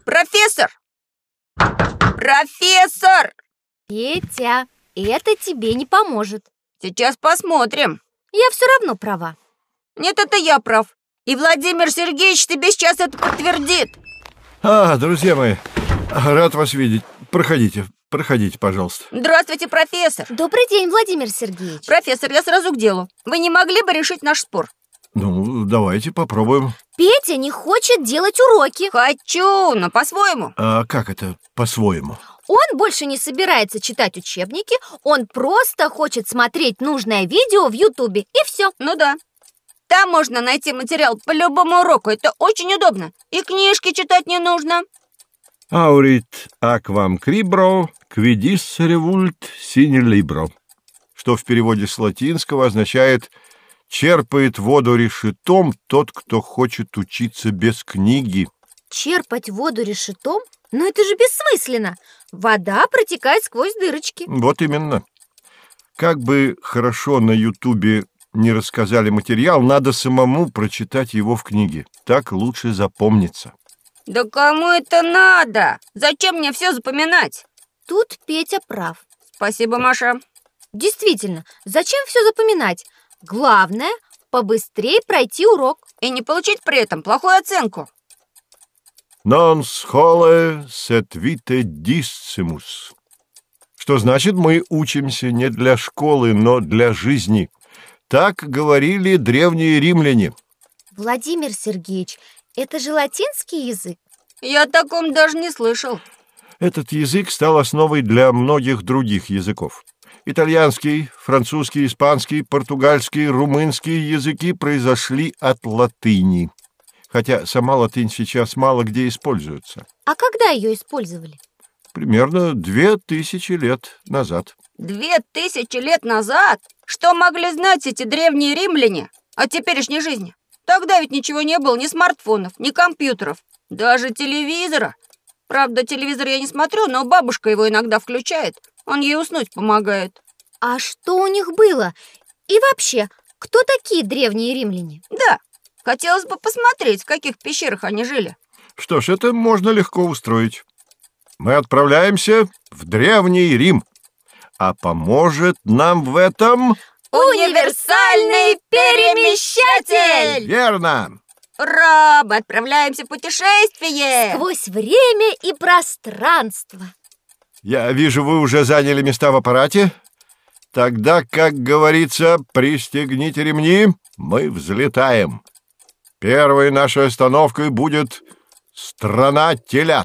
Профессор! Профессор! Петя, это тебе не поможет. Сейчас посмотрим. Я все равно права. Нет, это я прав. И Владимир Сергеевич тебе сейчас это подтвердит. Друзья мои, рад вас видеть. Проходите, пожалуйста. Здравствуйте, профессор. Добрый день, Владимир Сергеевич. Профессор, я сразу к делу. Вы не могли бы решить наш спор? Ну, давайте попробуем. Петя не хочет делать уроки. Хочу, но по-своему. А как это по-своему? Он больше не собирается читать учебники, он просто хочет смотреть нужное видео в Ютубе, и все. Ну да. Там можно найти материал по любому уроку. Это очень удобно. И книжки читать не нужно. Aurит aquam cribro, quidis revult sine libro, что в переводе с латинского означает «черпает воду решетом тот, кто хочет учиться без книги». Черпать воду решетом? Но это же бессмысленно. Вода протекает сквозь дырочки. Вот именно. Как бы хорошо на Ютубе не рассказали материал, надо самому прочитать его в книге. Так лучше запомнится. Да кому это надо? Зачем мне все запоминать? Тут Петя прав. Спасибо, Маша. Действительно, зачем все запоминать? Главное, побыстрее пройти урок. И не получить при этом плохую оценку. Non scholae sed vitae discimus. Что значит, мы учимся не для школы, но для жизни. Так говорили древние римляне. Владимир Сергеевич, это же латинский язык? Я о таком даже не слышал. Этот язык стал основой для многих других языков. Итальянский, французский, испанский, португальский, румынский языки произошли от латыни. Хотя сама латынь сейчас мало где используется. А когда ее использовали? Примерно 2000 лет назад. 2000 лет назад? Что могли знать эти древние римляне о теперешней жизни? Тогда ведь ничего не было, ни смартфонов, ни компьютеров, даже телевизора. Правда, телевизор я не смотрю, но бабушка его иногда включает. Он ей уснуть помогает. А что у них было? И вообще, кто такие древние римляне? Да, хотелось бы посмотреть, в каких пещерах они жили. Что ж, это можно легко устроить. Мы отправляемся в Древний Рим. А поможет нам в этом... Универсальный перемещатель! Верно! Ура! Мы отправляемся в путешествие! Сквозь время и пространство. Я вижу, вы уже заняли места в аппарате. Тогда, как говорится, пристегните ремни, мы взлетаем. Первой нашей остановкой будет страна телят.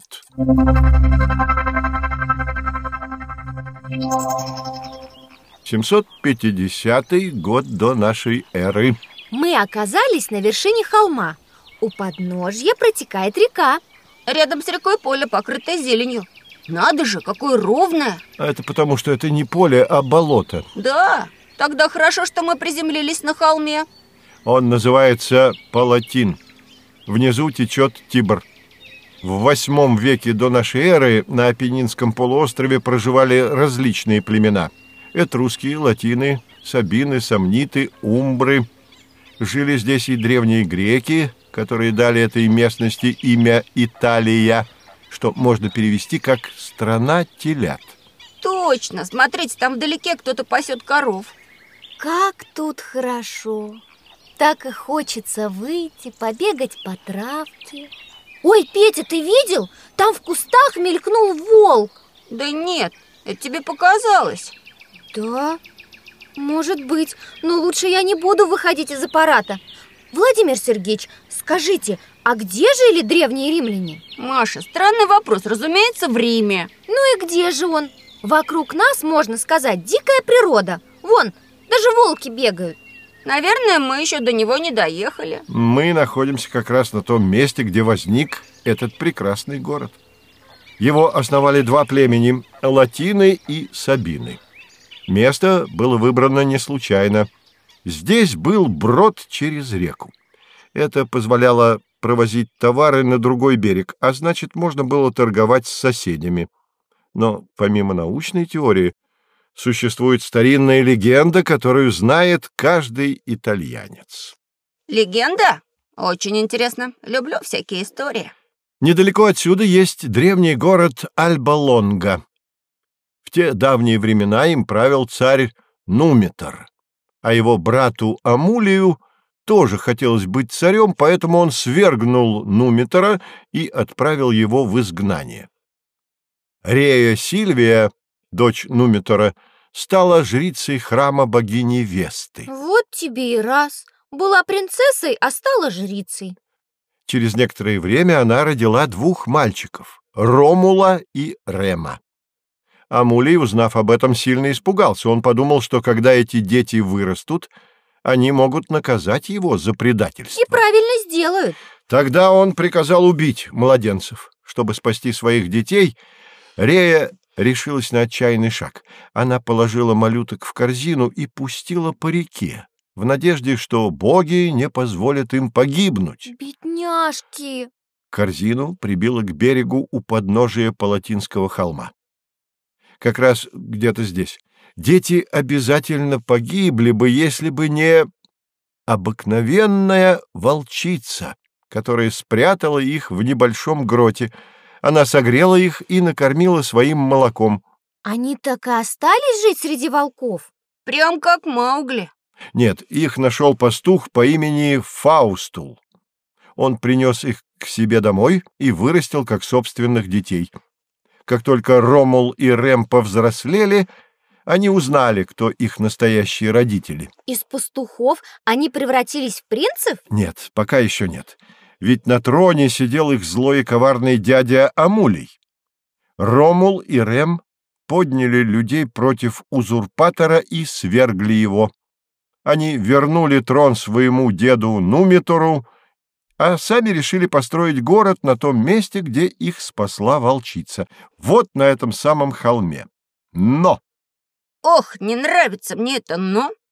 750 год до нашей эры. Мы оказались на вершине холма. У подножья протекает река. Рядом с рекой поле, покрытое зеленью. Надо же, какое ровное! Это потому, что это не поле, а болото. Да, тогда хорошо, что мы приземлились на холме. Он называется Палатин. Внизу течет Тибр. В 8 веке до нашей эры на Апеннинском полуострове проживали различные племена. Этрусские, латины, сабины, сомниты, умбры. Жили здесь и древние греки, которые дали этой местности имя Италия, что можно перевести как «страна телят». Точно! Смотрите, там вдалеке кто-то пасет коров. Как тут хорошо! Так и хочется выйти, побегать по травке. Ой, Петя, ты видел? Там в кустах мелькнул волк. Да нет, это тебе показалось. Да, может быть, но лучше я не буду выходить из аппарата. Владимир Сергеевич, скажите, а где жили древние римляне? Маша, странный вопрос, разумеется, в Риме. Ну и где же он? Вокруг нас, можно сказать, дикая природа. Вон, даже волки бегают. Наверное, мы еще до него не доехали. Мы находимся как раз на том месте, где возник этот прекрасный город. Его основали 2 племени – латины и сабины. Место было выбрано не случайно. Здесь был брод через реку. Это позволяло провозить товары на другой берег, а значит, можно было торговать с соседями. Но помимо научной теории, существует старинная легенда, которую знает каждый итальянец. Легенда? Очень интересно. Люблю всякие истории. Недалеко отсюда есть древний город Альба-Лонга. В те давние времена им правил царь Нумитор, а его брату Амулию тоже хотелось быть царем, поэтому он свергнул Нумитора и отправил его в изгнание. Рея Сильвия, дочь Нумитора, стала жрицей храма богини Весты. Вот тебе и раз. Была принцессой, а стала жрицей. Через некоторое время она родила 2 мальчиков — Ромула и Рема. Амулий, узнав об этом, сильно испугался. Он подумал, что когда эти дети вырастут, они могут наказать его за предательство. И правильно сделают. Тогда он приказал убить младенцев. Чтобы спасти своих детей, Рея решилась на отчаянный шаг. Она положила малюток в корзину и пустила по реке, в надежде, что боги не позволят им погибнуть. Бедняжки! Корзину прибила к берегу у подножия Палатинского холма. Как раз где-то здесь. Дети обязательно погибли бы, если бы не обыкновенная волчица, которая спрятала их в небольшом гроте. Она согрела их и накормила своим молоком. Они так и остались жить среди волков? Прям как Маугли. Нет, их нашел пастух по имени Фаустул. Он принес их к себе домой и вырастил как собственных детей. Как только Ромул и Рем повзрослели, они узнали, кто их настоящие родители. Из пастухов они превратились в принцев? Нет, пока еще нет. Ведь на троне сидел их злой и коварный дядя Амулий. Ромул и Рем подняли людей против узурпатора и свергли его. Они вернули трон своему деду Нумитору, а сами решили построить город на том месте, где их спасла волчица. Вот на этом самом холме. Но! Ох, не нравится мне это «но».